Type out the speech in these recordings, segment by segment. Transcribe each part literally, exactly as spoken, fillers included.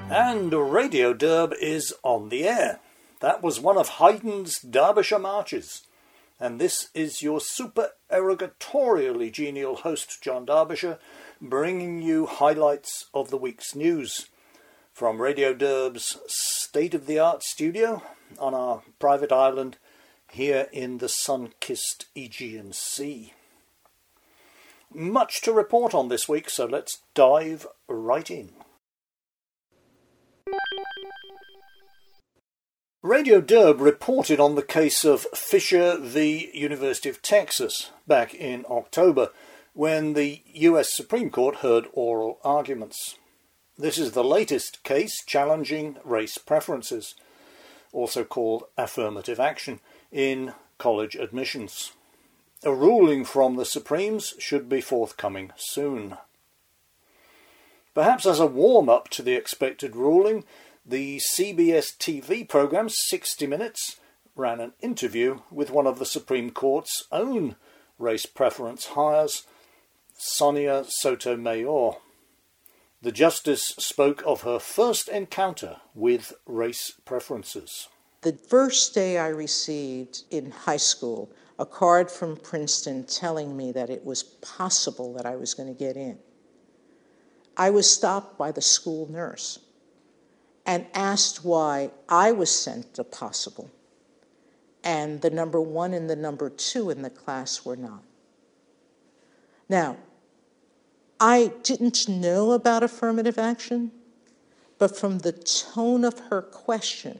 And Radio Derb is on the air. That was one of Haydn's Derbyshire marches. And this is your super-erogatorially genial host, John Derbyshire, bringing you highlights of the week's news from Radio Derb's state-of-the-art studio on our private island here in the sun-kissed Aegean Sea. Much to report on this week, so let's dive right in. Radio Derb reported on the case of Fisher v. University of Texas back in October, when the U S Supreme Court heard oral arguments. This is the latest case challenging race preferences, also called affirmative action, in college admissions. A ruling from the Supremes should be forthcoming soon. Perhaps as a warm-up to the expected ruling, the C B S T V programme sixty minutes ran an interview with one of the Supreme Court's own race preference hires, Sonia Sotomayor. The Justice spoke of her first encounter with race preferences. The first day I received in high school a card from Princeton telling me that it was possible that I was going to get in, I was stopped by the school nurse and asked why I was sent to possible, and the number one and the number two in the class were not. Now, I didn't know about affirmative action, but from the tone of her question,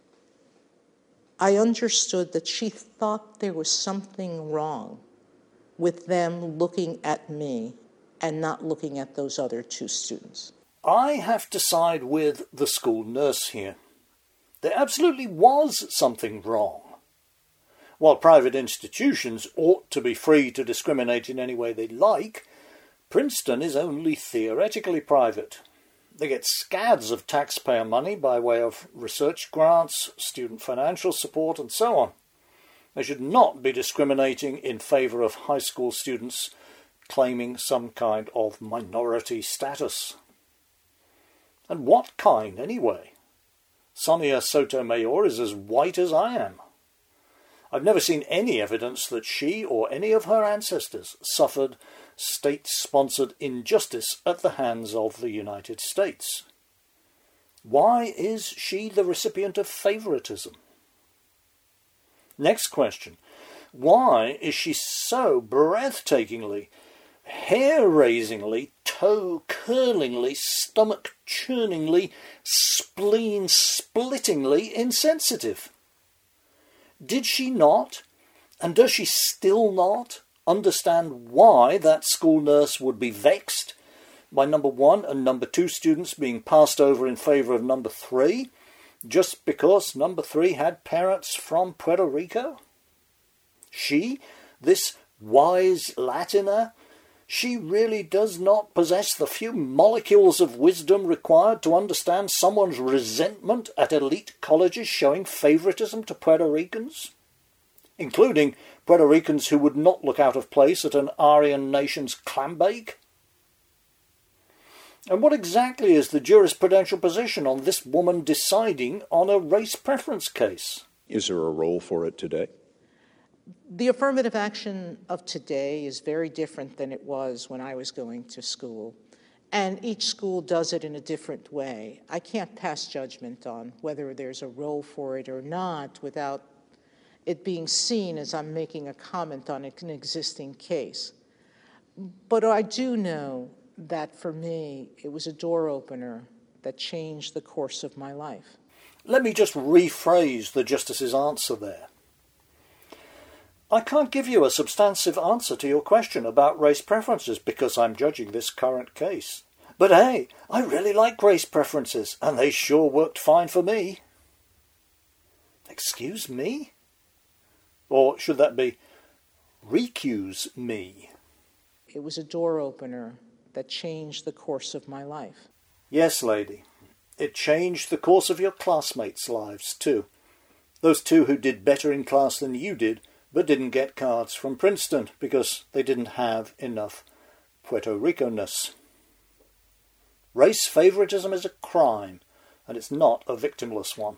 I understood that she thought there was something wrong with them looking at me and not looking at those other two students. I have to side with the school nurse here. There absolutely was something wrong. While private institutions ought to be free to discriminate in any way they like, Princeton is only theoretically private. They get scads of taxpayer money by way of research grants, student financial support, and so on. They should not be discriminating in favour of high school students claiming some kind of minority status. And what kind, anyway? Sonia Sotomayor is as white as I am. I've never seen any evidence that she or any of her ancestors suffered state-sponsored injustice at the hands of the United States. Why is she the recipient of favouritism? Next question. Why is she so breathtakingly, hair-raisingly, toe-curlingly, stomach-churningly, spleen-splittingly insensitive? Did she not, and does she still not, understand why that school nurse would be vexed by number one and number two students being passed over in favour of number three, just because number three had parents from Puerto Rico? She, this wise Latiner, she really does not possess the few molecules of wisdom required to understand someone's resentment at elite colleges showing favouritism to Puerto Ricans, including Puerto Ricans who would not look out of place at an Aryan nation's clambake. And what exactly is the jurisprudential position on this woman deciding on a race preference case? Is there a role for it today? The affirmative action of today is very different than it was when I was going to school. And each school does it in a different way. I can't pass judgment on whether there's a role for it or not without it being seen as I'm making a comment on an existing case. But I do know that for me, it was a door opener that changed the course of my life. Let me just rephrase the Justice's answer there. I can't give you a substantive answer to your question about race preferences because I'm judging this current case. But hey, I really like race preferences, and they sure worked fine for me. Excuse me? Or should that be, recuse me? It was a door opener that changed the course of my life. Yes, lady. It changed the course of your classmates' lives, too. Those two who did better in class than you did, but didn't get cards from Princeton because they didn't have enough Puerto Rico-ness. Race favoritism is a crime, and it's not a victimless one.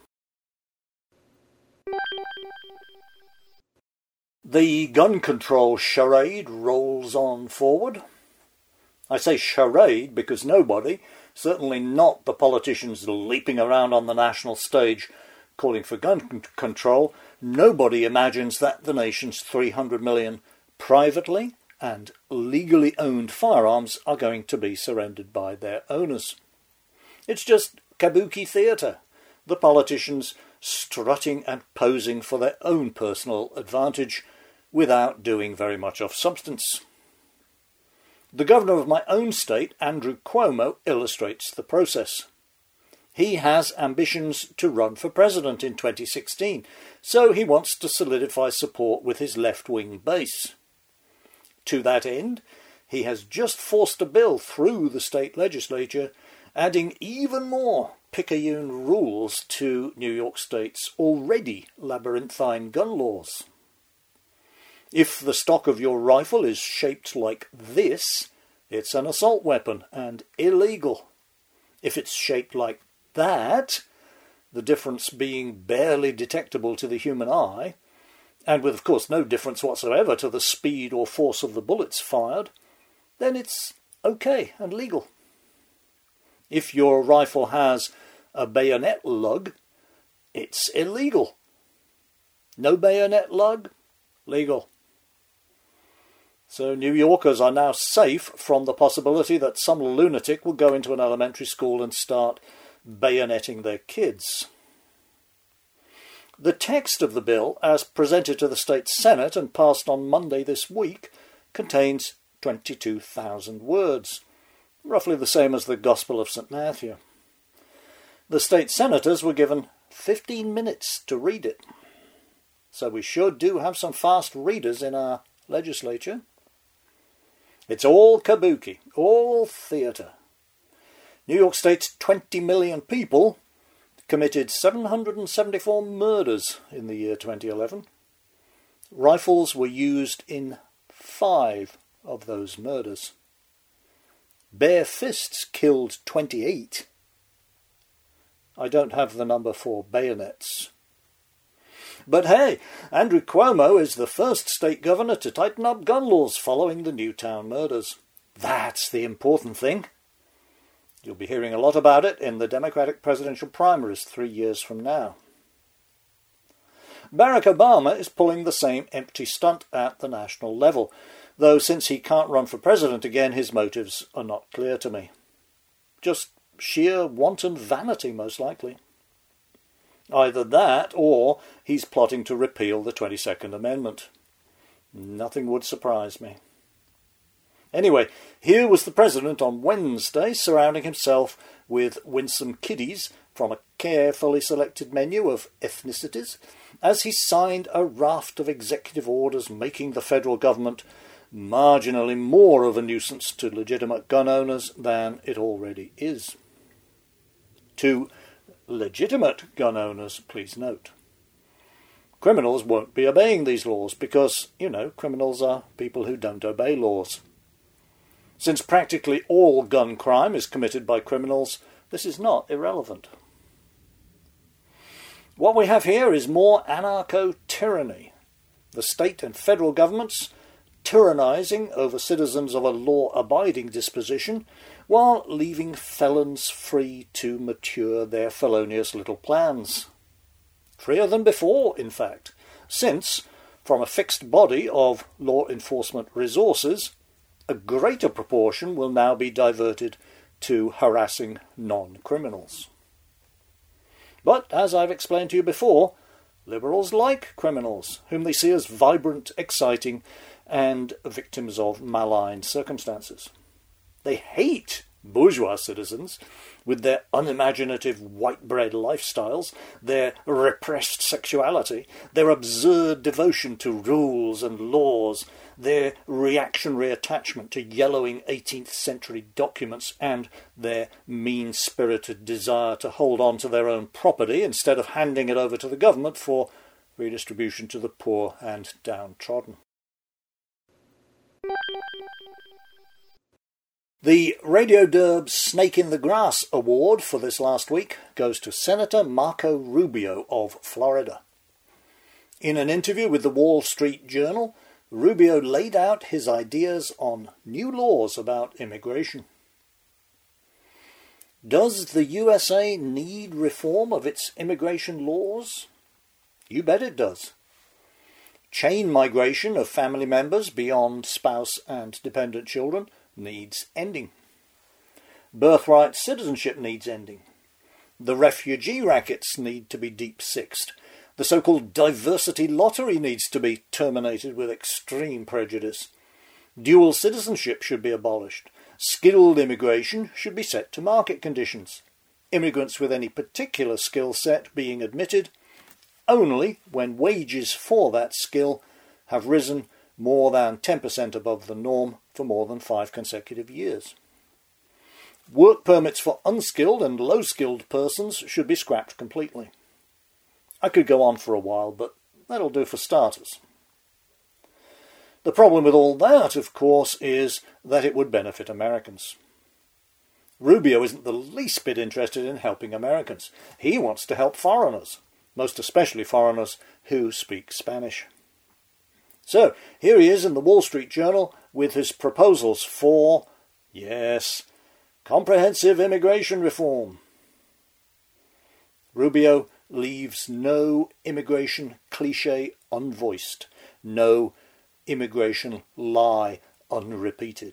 The gun control charade rolls on forward. I say charade because nobody, certainly not the politicians leaping around on the national stage calling for gun control, nobody imagines that the nation's three hundred million privately and legally owned firearms are going to be surrendered by their owners. It's just kabuki theatre, the politicians strutting and posing for their own personal advantage without doing very much of substance. The governor of my own state, Andrew Cuomo, illustrates the process. He has ambitions to run for president in twenty sixteen, so he wants to solidify support with his left-wing base. To that end, he has just forced a bill through the state legislature, adding even more picayune rules to New York State's already labyrinthine gun laws. If the stock of your rifle is shaped like this, it's an assault weapon and illegal. If it's shaped like that, the difference being barely detectable to the human eye, and with of course no difference whatsoever to the speed or force of the bullets fired, then it's okay and legal. If your rifle has a bayonet lug, it's illegal. No bayonet lug, legal. So New Yorkers are now safe from the possibility that some lunatic will go into an elementary school and start bayoneting their kids. The text of the bill, as presented to the state Senate and passed on Monday this week, contains twenty-two thousand words, roughly the same as the Gospel of Saint Matthew. The state senators were given fifteen minutes to read it. So we sure do have some fast readers in our legislature. It's all kabuki, all theatre. New York State's twenty million people committed seven hundred seventy-four murders in the year twenty eleven. Rifles were used in five of those murders. Bare fists killed twenty-eight. I don't have the number for bayonets. But hey, Andrew Cuomo is the first state governor to tighten up gun laws following the Newtown murders. That's the important thing. You'll be hearing a lot about it in the Democratic presidential primaries three years from now. Barack Obama is pulling the same empty stunt at the national level, though since he can't run for president again, his motives are not clear to me. Just sheer wanton vanity, most likely. Either that, or he's plotting to repeal the twenty-second Amendment. Nothing would surprise me. Anyway, here was the president on Wednesday surrounding himself with winsome kiddies from a carefully selected menu of ethnicities as he signed a raft of executive orders making the federal government marginally more of a nuisance to legitimate gun owners than it already is. To legitimate gun owners, please note. Criminals won't be obeying these laws because, you know, criminals are people who don't obey laws. Since practically all gun crime is committed by criminals, this is not irrelevant. What we have here is more anarcho-tyranny. The state and federal governments tyrannising over citizens of a law-abiding disposition while leaving felons free to mature their felonious little plans. Freer than before, in fact, since, from a fixed body of law enforcement resources, a greater proportion will now be diverted to harassing non-criminals. But, as I've explained to you before, liberals like criminals, whom they see as vibrant, exciting, and victims of malign circumstances. They hate bourgeois citizens with their unimaginative white-bread lifestyles, their repressed sexuality, their absurd devotion to rules and laws, their reactionary attachment to yellowing eighteenth century documents, and their mean-spirited desire to hold on to their own property instead of handing it over to the government for redistribution to the poor and downtrodden. The Radio Derb Snake in the Grass Award for this last week goes to Senator Marco Rubio of Florida. In an interview with the Wall Street Journal, Rubio laid out his ideas on new laws about immigration. Does the U S A need reform of its immigration laws? You bet it does. Chain migration of family members beyond spouse and dependent children needs ending. Birthright citizenship needs ending. The refugee rackets need to be deep-sixed. The so-called diversity lottery needs to be terminated with extreme prejudice. Dual citizenship should be abolished. Skilled immigration should be set to market conditions. Immigrants with any particular skill set being admitted only when wages for that skill have risen more than ten percent above the norm for more than five consecutive years. Work permits for unskilled and low-skilled persons should be scrapped completely. I could go on for a while, but that'll do for starters. The problem with all that, of course, is that it would benefit Americans. Rubio isn't the least bit interested in helping Americans. He wants to help foreigners, most especially foreigners who speak Spanish. So, here he is in the Wall Street Journal with his proposals for, yes, comprehensive immigration reform. Rubio leaves no immigration cliché unvoiced, no immigration lie unrepeated.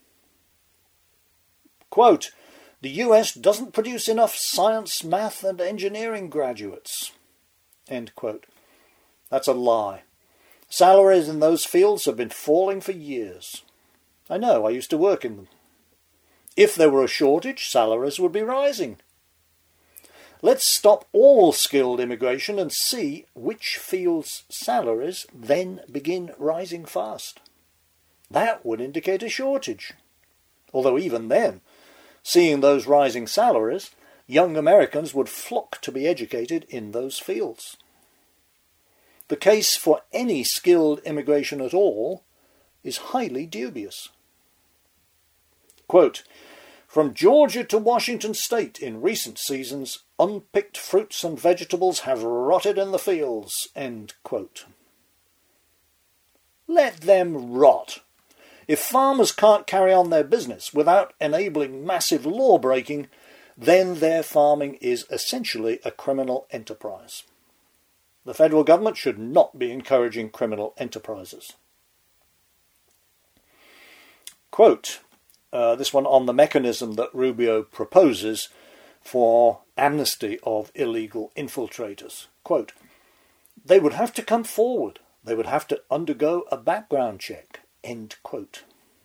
Quote, the U S doesn't produce enough science, math and engineering graduates. End quote. That's a lie. Salaries in those fields have been falling for years. I know, I used to work in them. If there were a shortage, salaries would be rising. Let's stop all skilled immigration and see which fields' salaries then begin rising fast. That would indicate a shortage. Although even then, seeing those rising salaries, young Americans would flock to be educated in those fields. The case for any skilled immigration at all is highly dubious. Quote, from Georgia to Washington State in recent seasons, unpicked fruits and vegetables have rotted in the fields. End quote. Let them rot. If farmers can't carry on their business without enabling massive law-breaking, then their farming is essentially a criminal enterprise. The federal government should not be encouraging criminal enterprises. Quote, uh, this one on the mechanism that Rubio proposes for amnesty of illegal infiltrators. Quote, they would have to come forward. They would have to undergo a background check. End quote.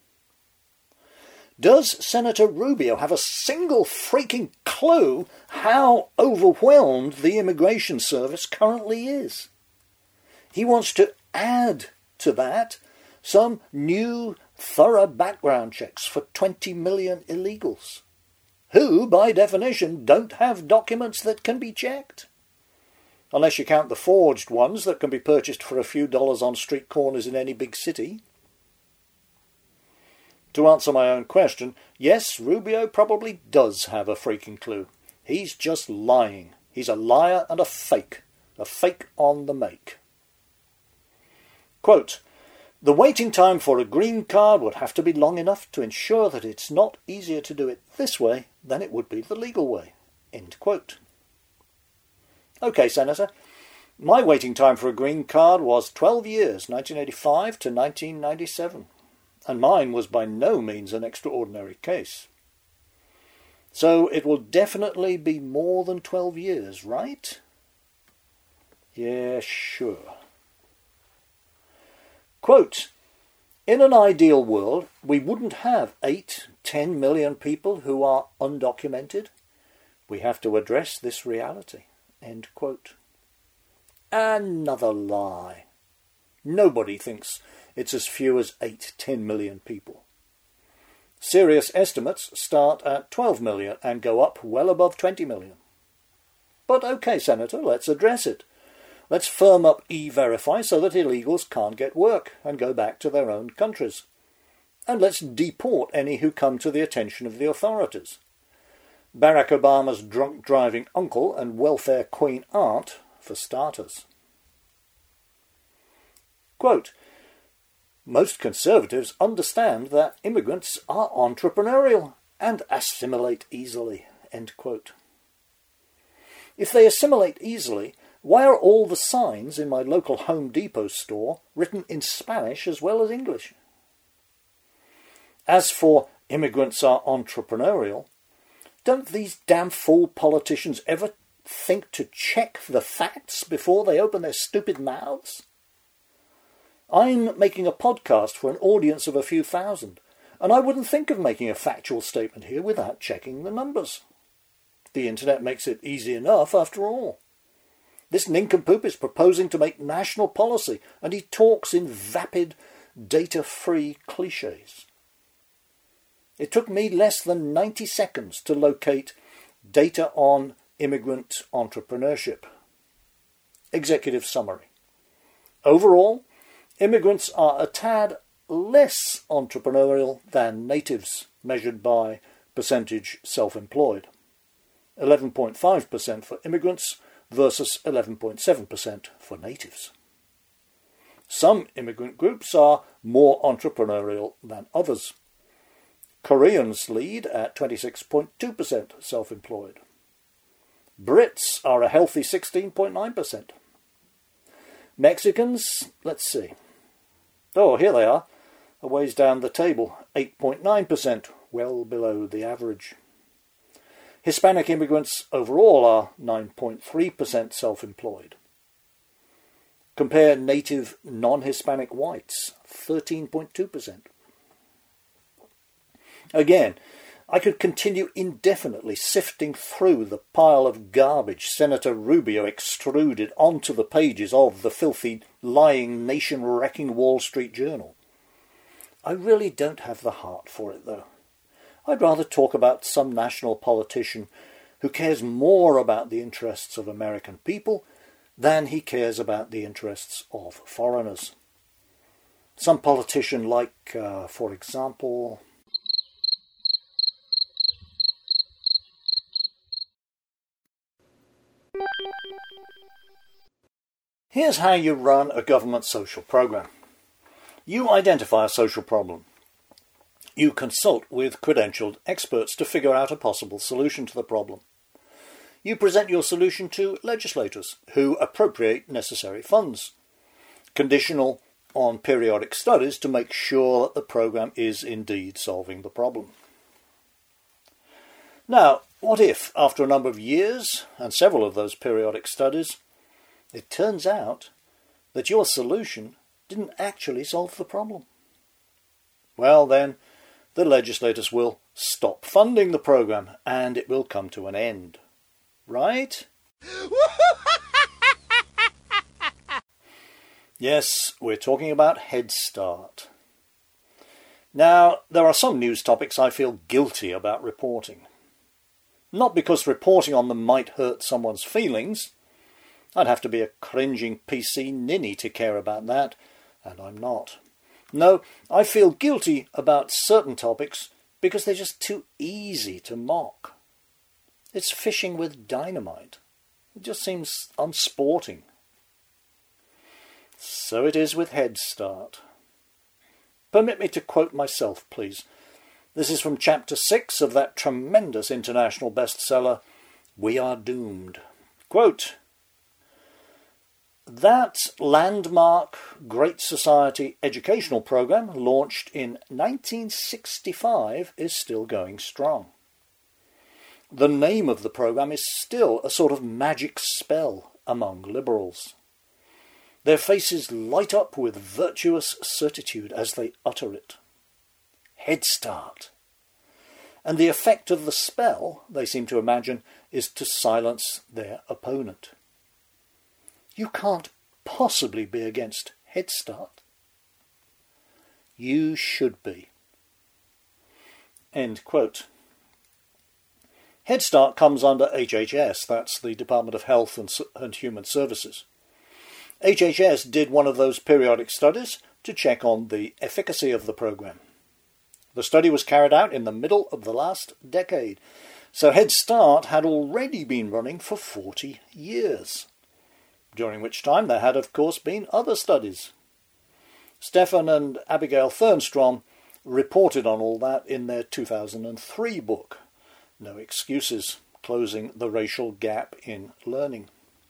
Does Senator Rubio have a single freaking clue how overwhelmed the immigration service currently is? He wants to add to that some new thorough background checks for twenty million illegals, who, by definition, don't have documents that can be checked. Unless you count the forged ones that can be purchased for a few dollars on street corners in any big city. To answer my own question, yes, Rubio probably does have a freaking clue. He's just lying. He's a liar and a fake. A fake on the make. Quote, the waiting time for a green card would have to be long enough to ensure that it's not easier to do it this way than it would be the legal way. End quote. Okay, Senator. My waiting time for a green card was twelve years, nineteen eighty-five to nineteen ninety-seven. And mine was by no means an extraordinary case. So it will definitely be more than twelve years, right? Yeah, sure. Quote, in an ideal world, we wouldn't have eight, ten million people who are undocumented. We have to address this reality. End quote. Another lie. Nobody thinks it's as few as eight, ten million people. Serious estimates start at twelve million and go up well above twenty million. But okay, Senator, let's address it. Let's firm up E-Verify so that illegals can't get work and go back to their own countries. and let's deport any who come to the attention of the authorities. Barack Obama's drunk driving uncle and welfare queen aunt, for starters. Quote, most conservatives understand that immigrants are entrepreneurial and assimilate easily. End quote. If they assimilate easily, why are all the signs in my local Home Depot store written in Spanish as well as English? As for immigrants are entrepreneurial, don't these damn fool politicians ever think to check the facts before they open their stupid mouths? I'm making a podcast for an audience of a few thousand, and I wouldn't think of making a factual statement here without checking the numbers. The internet makes it easy enough, after all. This nincompoop is proposing to make national policy, and he talks in vapid, data-free cliches. It took me less than ninety seconds to locate data on immigrant entrepreneurship. Executive summary. Overall, immigrants are a tad less entrepreneurial than natives, measured by percentage self-employed. eleven point five percent for immigrants versus eleven point seven percent for natives. Some immigrant groups are more entrepreneurial than others. Koreans lead at twenty-six point two percent self-employed. Brits are a healthy sixteen point nine percent. Mexicans, let's see. Oh, here they are, a ways down the table, eight point nine percent, well below the average. Hispanic immigrants overall are nine point three percent self-employed. Compare native non-Hispanic whites, thirteen point two percent. Again, I could continue indefinitely sifting through the pile of garbage Senator Rubio extruded onto the pages of the filthy, lying, nation-wrecking Wall Street Journal. I really don't have the heart for it, though. I'd rather talk about some national politician who cares more about the interests of American people than he cares about the interests of foreigners. Some politician like, uh, for example... Here's how you run a government social program. You identify a social problem. You consult with credentialed experts to figure out a possible solution to the problem. You present your solution to legislators who appropriate necessary funds, conditional on periodic studies to make sure that the program is indeed solving the problem. Now, what if, after a number of years and several of those periodic studies, it turns out that your solution didn't actually solve the problem? Well, then, the legislators will stop funding the program and it will come to an end. Right? Yes, we're talking about Head Start. Now, there are some news topics I feel guilty about reporting. Not because reporting on them might hurt someone's feelings. I'd have to be a cringing P C ninny to care about that, and I'm not. No, I feel guilty about certain topics because they're just too easy to mock. It's fishing with dynamite. It just seems unsporting. So it is with Head Start. Permit me to quote myself, please. This is from chapter six of that tremendous international bestseller, We Are Doomed. Quote, that landmark Great Society educational program, launched in nineteen sixty-five, is still going strong. The name of the program is still a sort of magic spell among liberals. Their faces light up with virtuous certitude as they utter it. Head Start. And the effect of the spell, they seem to imagine, is to silence their opponent. You can't possibly be against Head Start. You should be. End quote. Head Start comes under H H S, that's the Department of Health and, and Human Services. H H S did one of those periodic studies to check on the efficacy of the program. The study was carried out in the middle of the last decade, so Head Start had already been running for forty years, during which time there had, of course, been other studies. Stefan and Abigail Thernstrom reported on all that in their two thousand three book, No Excuses, Closing the Racial Gap in Learning.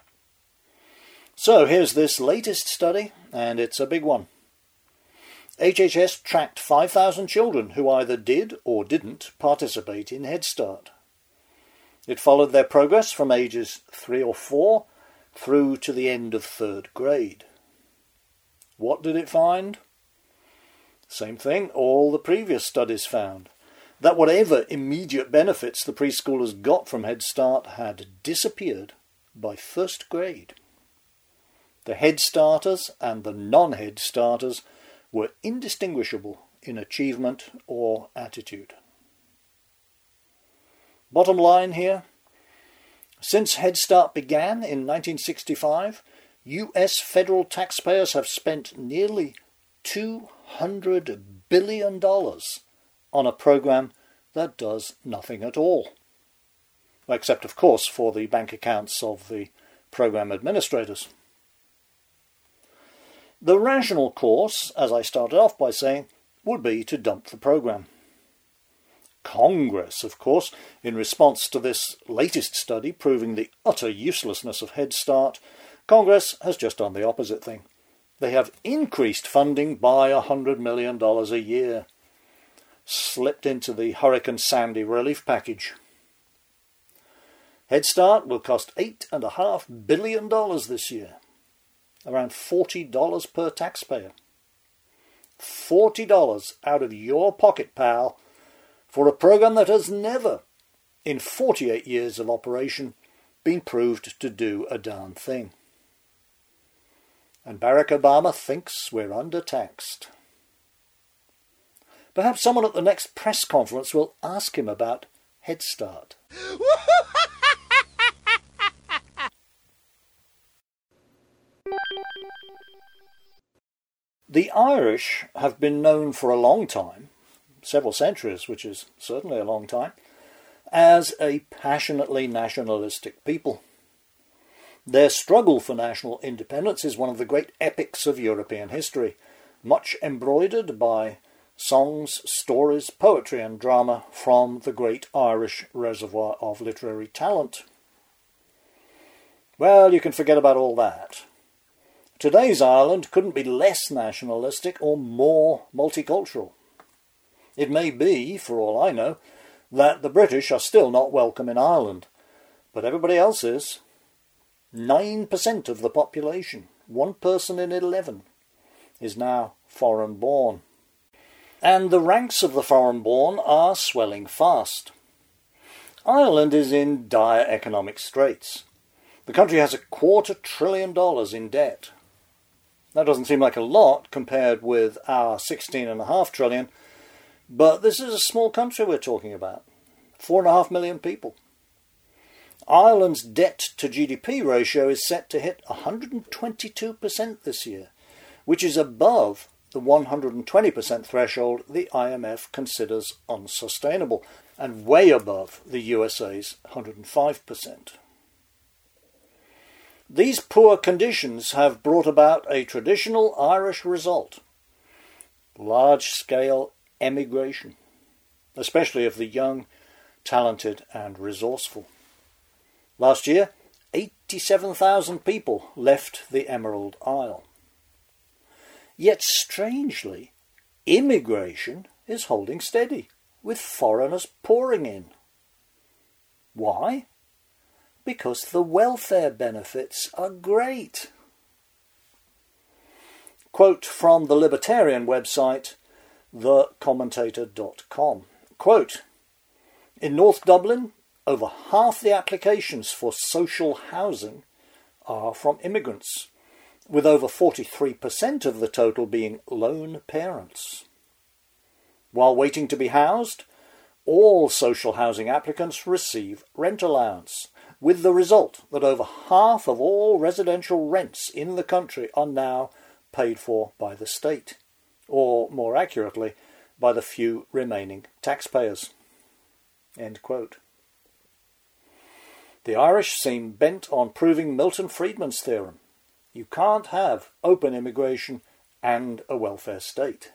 So here's this latest study, and it's a big one. H H S tracked five thousand children who either did or didn't participate in Head Start. It followed their progress from ages three or four through to the end of third grade. What did it find? Same thing all the previous studies found, that whatever immediate benefits the preschoolers got from Head Start had disappeared by first grade. The Head Starters and the non-Head Starters were indistinguishable in achievement or attitude. Bottom line here, since Head Start began in nineteen sixty-five, U S federal taxpayers have spent nearly two hundred billion dollars on a program that does nothing at all. Except, of course, for the bank accounts of the program administrators. The rational course, as I started off by saying, would be to dump the program. Congress, of course, in response to this latest study proving the utter uselessness of Head Start, Congress has just done the opposite thing. They have increased funding by one hundred million dollars a year, slipped into the Hurricane Sandy relief package. Head Start will cost eight point five billion dollars this year, around forty dollars per taxpayer. forty dollars out of your pocket, pal, for a program that has never, in forty-eight years of operation, been proved to do a darn thing. And Barack Obama thinks we're undertaxed. Perhaps someone at the next press conference will ask him about Head Start. The Irish have been known for a long time, several centuries, which is certainly a long time, as a passionately nationalistic people. Their struggle for national independence is one of the great epics of European history, much embroidered by songs, stories, poetry and drama from the great Irish reservoir of literary talent. Well, you can forget about all that. Today's Ireland couldn't be less nationalistic or more multicultural. It may be, for all I know, that the British are still not welcome in Ireland, but everybody else is. Nine percent of the population, one person in eleven, is now foreign-born. And the ranks of the foreign-born are swelling fast. Ireland is in dire economic straits. The country has a quarter trillion dollars in debt. That doesn't seem like a lot compared with our sixteen and a half trillion, but this is a small country we're talking about. Four and a half million people. Ireland's debt to G D P ratio is set to hit one hundred twenty-two percent this year, which is above the one hundred twenty percent threshold the I M F considers unsustainable, and way above the U S A's one hundred five percent. These poor conditions have brought about a traditional Irish result: large-scale emigration, especially of the young, talented and resourceful. Last year, eighty-seven thousand people left the Emerald Isle. Yet strangely, immigration is holding steady, with foreigners pouring in. Why? Because the welfare benefits are great. Quote from the libertarian website, the commentator dot com. Quote, in North Dublin, over half the applications for social housing are from immigrants, with over forty-three percent of the total being lone parents. While waiting to be housed, all social housing applicants receive rent allowance, with the result that over half of all residential rents in the country are now paid for by the state, or more accurately, by the few remaining taxpayers." End quote. The Irish seem bent on proving Milton Friedman's theorem. You can't have open immigration and a welfare state.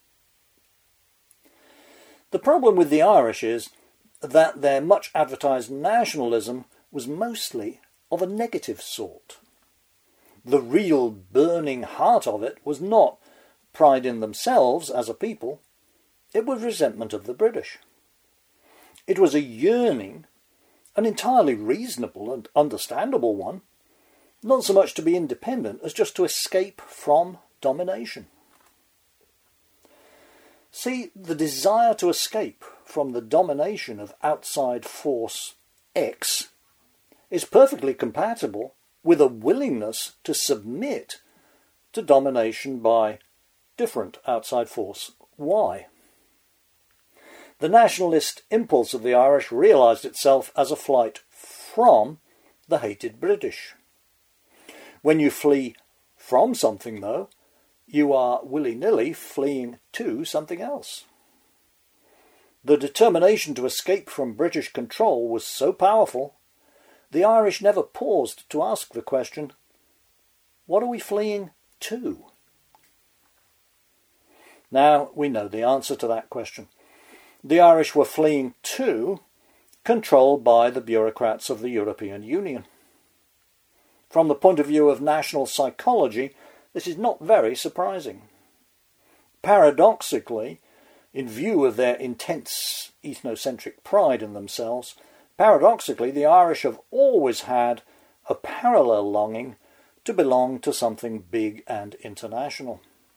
The problem with the Irish is that their much advertised nationalism was mostly of a negative sort. The real burning heart of it was not pride in themselves as a people, it was resentment of the British. It was a yearning, an entirely reasonable and understandable one, not so much to be independent as just to escape from domination. See, the desire to escape from the domination of outside force X is perfectly compatible with a willingness to submit to domination by different outside force Y. The nationalist impulse of the Irish realised itself as a flight from the hated British. When you flee from something, though, you are willy-nilly fleeing to something else. The determination to escape from British control was so powerful, the Irish never paused to ask the question, what are we fleeing to? Now we know the answer to that question. The Irish were fleeing to control by the bureaucrats of the European Union. From the point of view of national psychology, this is not very surprising. Paradoxically, in view of their intense ethnocentric pride in themselves, paradoxically the Irish have always had a parallel longing to belong to something big and international.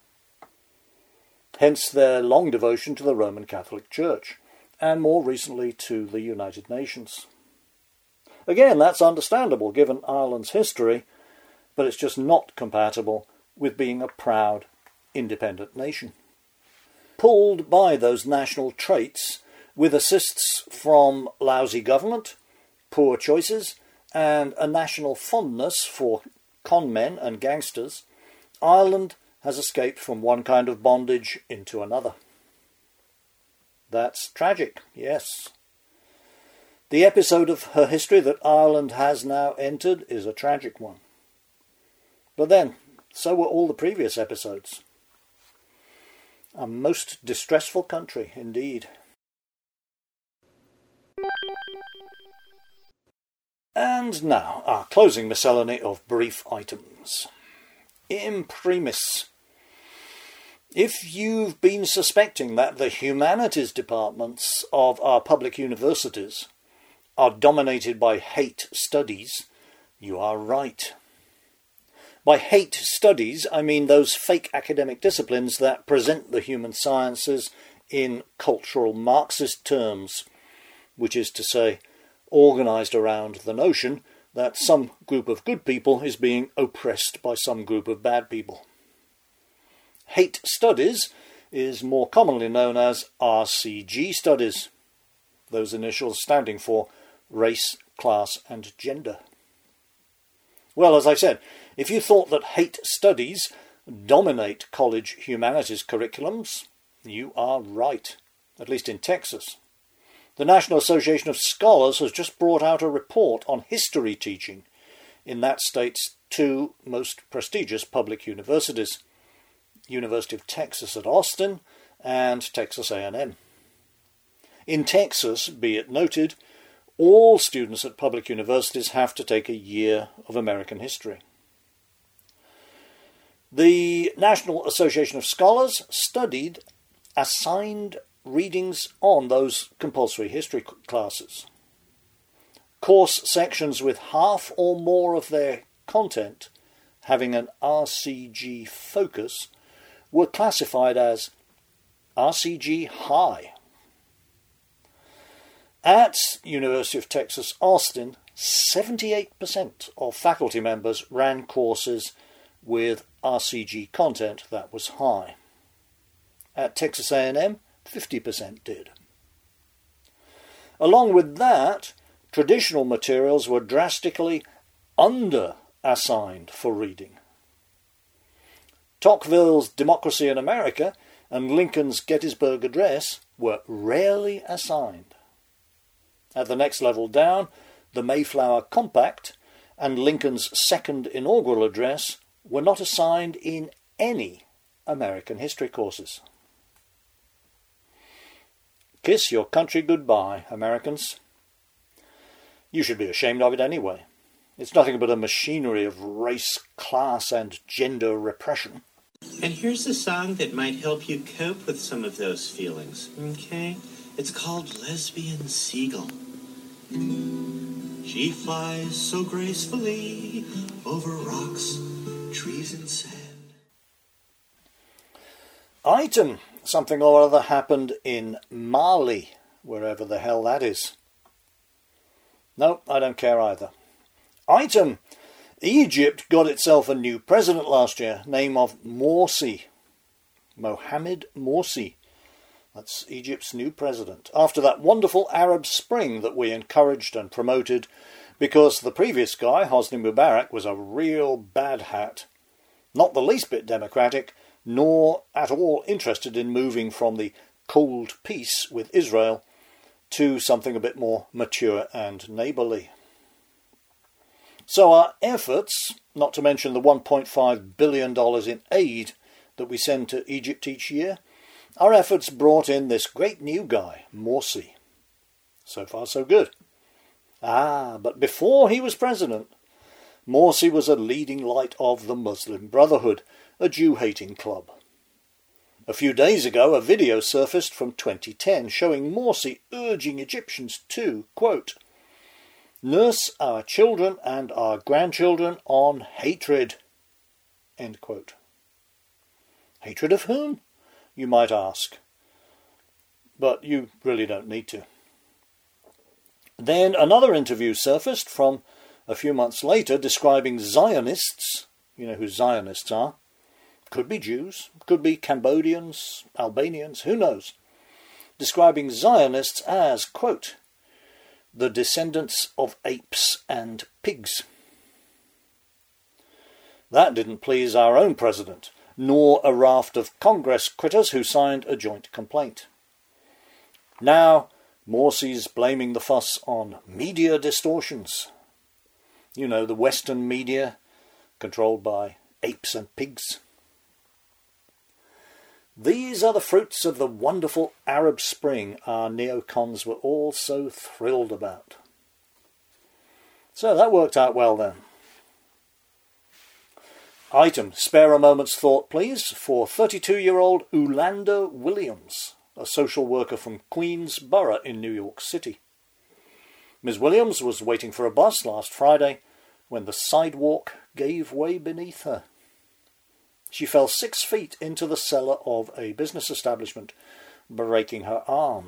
Hence their long devotion to the Roman Catholic Church, and more recently to the United Nations. Again, that's understandable given Ireland's history, but it's just not compatible with being a proud, independent nation. Pulled by those national traits, with assists from lousy government, poor choices, and a national fondness for con men and gangsters, Ireland has escaped from one kind of bondage into another. That's tragic, yes. The episode of her history that Ireland has now entered is a tragic one. But then, so were all the previous episodes. A most distressful country, indeed. And now, our closing miscellany of brief items. Imprimis. If you've been suspecting that the humanities departments of our public universities are dominated by hate studies, you are right. By hate studies, I mean those fake academic disciplines that present the human sciences in cultural Marxist terms, which is to say, organised around the notion that some group of good people is being oppressed by some group of bad people. Hate studies is more commonly known as R C G studies, those initials standing for race, class and gender. Well, as I said, if you thought that hate studies dominate college humanities curriculums, you are right, at least in Texas. The National Association of Scholars has just brought out a report on history teaching in that state's two most prestigious public universities, University of Texas at Austin and Texas A and M. In Texas, be it noted, all students at public universities have to take a year of American history. The National Association of Scholars studied assigned readings on those compulsory history classes. Course sections with half or more of their content having an R C G focus were classified as R C G High. At University of Texas, Austin, seventy-eight percent of faculty members ran courses with R C G content that was high. At Texas A and M, fifty percent did. Along with that, traditional materials were drastically under-assigned for reading. Tocqueville's Democracy in America and Lincoln's Gettysburg Address were rarely assigned. At the next level down, the Mayflower Compact and Lincoln's second inaugural address were not assigned in any American history courses. Kiss your country goodbye, Americans. You should be ashamed of it anyway. It's nothing but a machinery of race, class, and gender repression. And here's a song that might help you cope with some of those feelings, okay? It's called Lesbian Seagull. She flies so gracefully over rocks, trees, and sand. Item. Something or other happened in Mali, wherever the hell that is. No, I don't care either. Item. Egypt got itself a new president last year, name of Morsi. Mohamed Morsi. That's Egypt's new president. After that wonderful Arab Spring that we encouraged and promoted, because the previous guy, Hosni Mubarak, was a real bad hat. Not the least bit democratic, nor at all interested in moving from the cold peace with Israel to something a bit more mature and neighbourly. So our efforts, not to mention the one point five billion dollars in aid that we send to Egypt each year, our efforts brought in this great new guy, Morsi. So far so good. Ah, but before he was president, Morsi was a leading light of the Muslim Brotherhood, a Jew-hating club. A few days ago, a video surfaced from twenty ten showing Morsi urging Egyptians to, quote, nurse our children and our grandchildren on hatred, end quote. Hatred of whom, you might ask. But you really don't need to. Then another interview surfaced from a few months later describing Zionists, you know who Zionists are, could be Jews, could be Cambodians, Albanians, who knows, describing Zionists as, quote, the descendants of apes and pigs. That didn't please our own president, nor a raft of Congress critters who signed a joint complaint. Now, Morsi's blaming the fuss on media distortions. You know, the Western media, controlled by apes and pigs. These are the fruits of the wonderful Arab Spring our neocons were all so thrilled about. So that worked out well then. Item, spare a moment's thought please for thirty-two-year-old Ulanda Williams, a social worker from Queens Borough in New York City. Miz Williams was waiting for a bus last Friday when the sidewalk gave way beneath her. She fell six feet into the cellar of a business establishment, breaking her arm.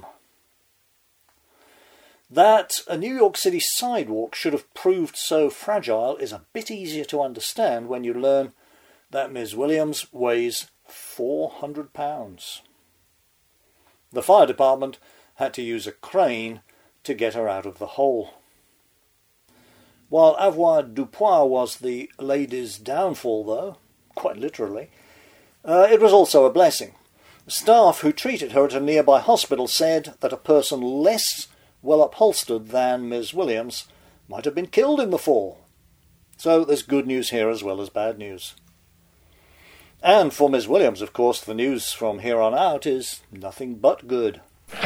That a New York City sidewalk should have proved so fragile is a bit easier to understand when you learn that Miz Williams weighs four hundred pounds. The fire department had to use a crane to get her out of the hole. While avoirdupois was the lady's downfall, though, quite literally, uh, it was also a blessing. Staff who treated her at a nearby hospital said that a person less well upholstered than Miz Williams might have been killed in the fall. So there's good news here as well as bad news. And for Miz Williams, of course, the news from here on out is nothing but good.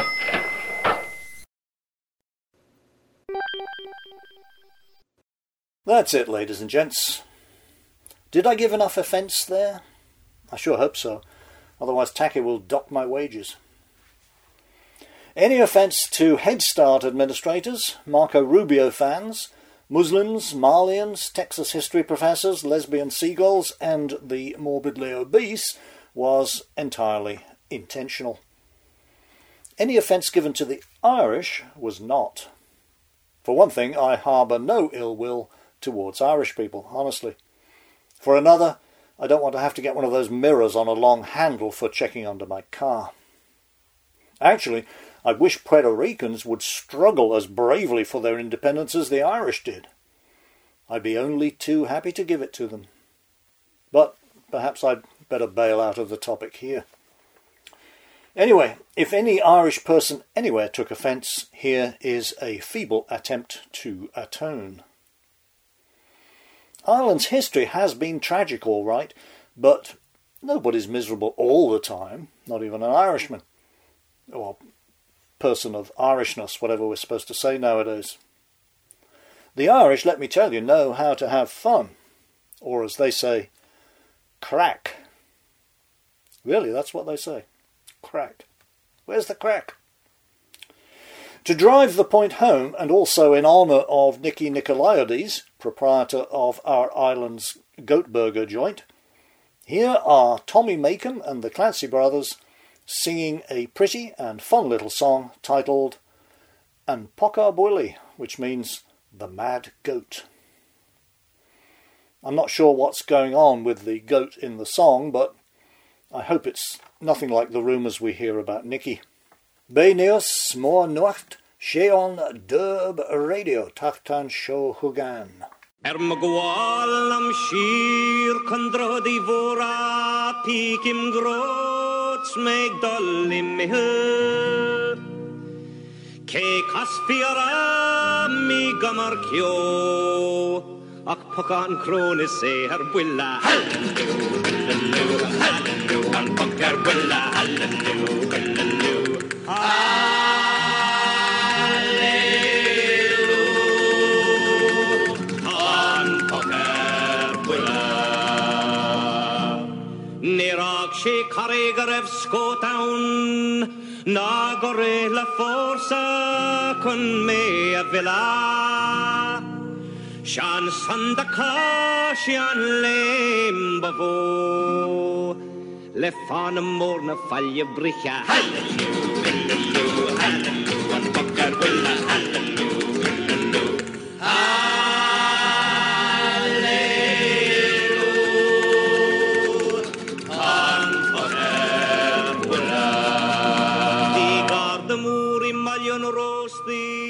That's it, ladies and gents. Did I give enough offence there? I sure hope so. Otherwise Tacky will dock my wages. Any offence to Head Start administrators, Marco Rubio fans, Muslims, Malians, Texas history professors, lesbian seagulls, and the morbidly obese was entirely intentional. Any offence given to the Irish was not. For one thing, I harbour no ill will towards Irish people, honestly. For another, I don't want to have to get one of those mirrors on a long handle for checking under my car. Actually, I wish Puerto Ricans would struggle as bravely for their independence as the Irish did. I'd be only too happy to give it to them. But perhaps I'd better bail out of the topic here. Anyway, if any Irish person anywhere took offence, here is a feeble attempt to atone. Ireland's history has been tragic, all right, but nobody's miserable all the time, not even an Irishman, or person of Irishness, whatever we're supposed to say nowadays. The Irish, let me tell you, know how to have fun, or as they say, crack. Really, that's what they say, crack. Where's the crack? To drive the point home, and also in honour of Nicky Nicolaides, proprietor of our island's goat burger joint, here are Tommy Macon and the Clancy Brothers singing a pretty and fun little song titled An Poca Bwili, which means The Mad Goat. I'm not sure what's going on with the goat in the song, but I hope it's nothing like the rumours we hear about Nicky. Bé Neos Mór Nuacht Sheon Dub Radio Tachtan Show Hugan. Er magwal am shir kondrod I vora pik im grots meg dol im hir ke kaspiara mi gamar kyo ak pokan krone se her bwilla halleluja halleluja halleluja an pokar bwilla halleluja halleluja She carregarev scotown na gore la forza con me a villa Shan sandaka shan lembavo le fan morna faglie bricha Hallelujah hallelujah hallelujah an poker villa hallelujah hallelujah the